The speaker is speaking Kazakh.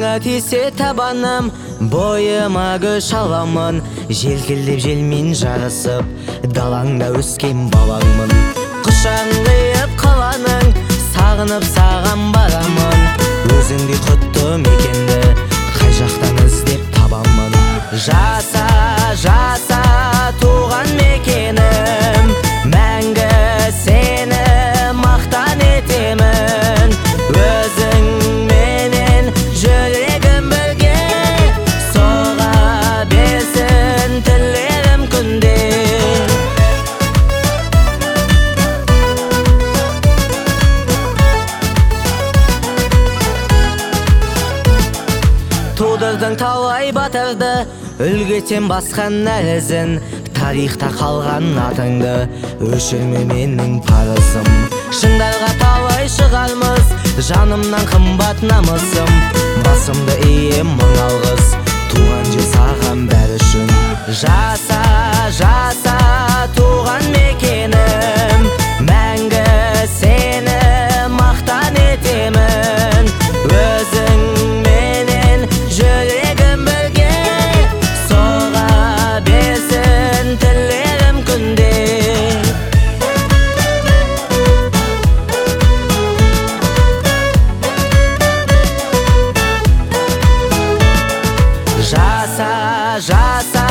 Маңа тисе табаным, бойыма күш аламын. Желкілдеп желмен жарысып, далаңда өскен балаңмын. Құшағың қиып қаланың, сағынып саған барамын. Өзіңдей құтты мекенді қай жақтан іздеп табамын. Жаса, жаса туған мекенім, мәңгі сені мақтан етемін. Өзіңменен жүрегім бірге, соға берсін тілерім күнде. Тудырдың талай батырды, үлгетен басқан нәрізін. Тарихта қалған атыңды өшірме менің парызым. Шыңдарға талай шығармыз, жанымнан қымбат намысым. Басымды ием мың алғыс, туған жер саған бәрі үшін. Жаса, жаса туған мекенім, мәңгі сені мақтан етемін. Өзіңменен жүрегім бірге, соға берсін тілерім күнде. Жаса, жаса